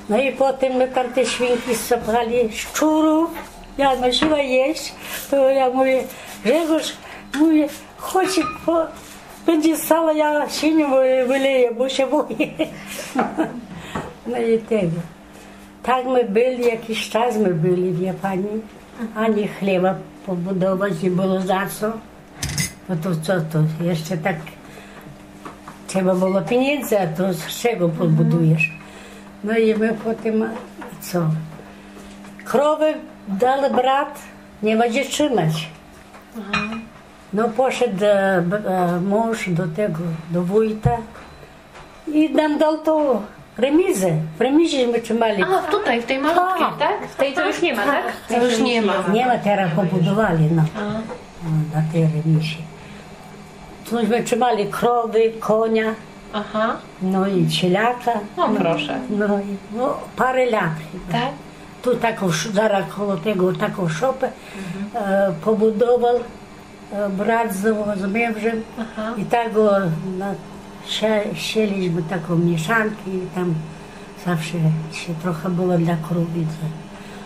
No i potem my tam te świnki sypali szczurów. Ja nosiła jeść, to ja mówię, Grzegorz, mówię, chodź, będzie stała, ja świnię wyleję, bo się boję. No i tego. Tak my byli, jakiś czas my byli, wie pani, ani chleba pobudować nie było za co. No to co to, jeszcze tak trzeba było pieniędzy, a to z czego podbudujesz? No i my potem, co? Krowy dał brat, nie ma gdzie trzymać. No poszedł mąż do tego, do wójta i nam dał to remizę. W remizie my trzymali. A, tutaj, w tej malutkiej, tak? W tej to już nie ma, tak? To już nie ma. Nie ma, teraz pobudowali, no. Na tej remizie. Tu my trzymali krowy, konia, Aha, no i cielaka. no proszę. No i parę lat chyba. Tak? Tu taką, zaraz koło tego taką szopę pobudował brat z mężem i tak go sieliśmy taką mieszankę i tam zawsze się trochę było dla krów.